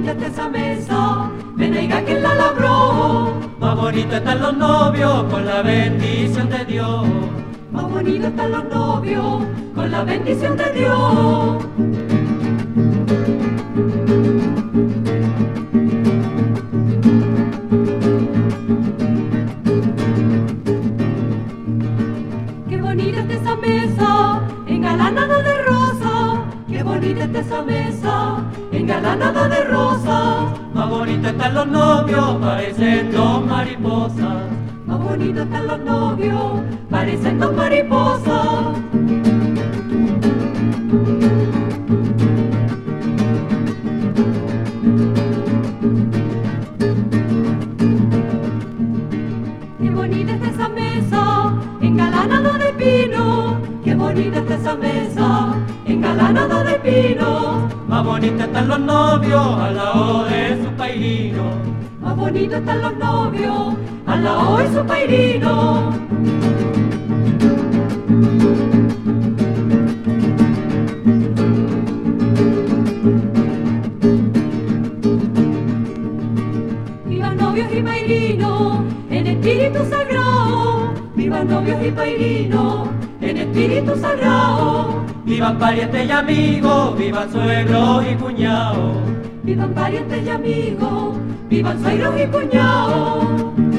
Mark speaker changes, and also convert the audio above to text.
Speaker 1: bonita está esa mesa, ven aiga que la labró.
Speaker 2: Más bonito están los novios con la bendición de Dios.
Speaker 1: Más bonito están los novios con la bendición de Dios. Qué bonita está esa mesa, engalanada de rosa. Qué bonita está esa mesa, engalanada de rosa.
Speaker 2: Más bonito están los novios, parecen dos mariposas.
Speaker 1: Más bonitos están los novios, parecen dos mariposas. Qué bonita está esa mesa, engalanada de pino. Qué bonita está esa mesa, engalanada de pino.
Speaker 2: Más bonito están los novios al lado de su pairino.
Speaker 1: Más bonitos están los novios al lado de su pairino. Vivan novios y pairinos en espíritu sagrado. Vivan novios y pairinos en espíritu sagrado.
Speaker 2: Vivan parientes y amigos, vivan suegros y cuñados.
Speaker 1: Vivan parientes y amigos, vivan suegros y cuñados.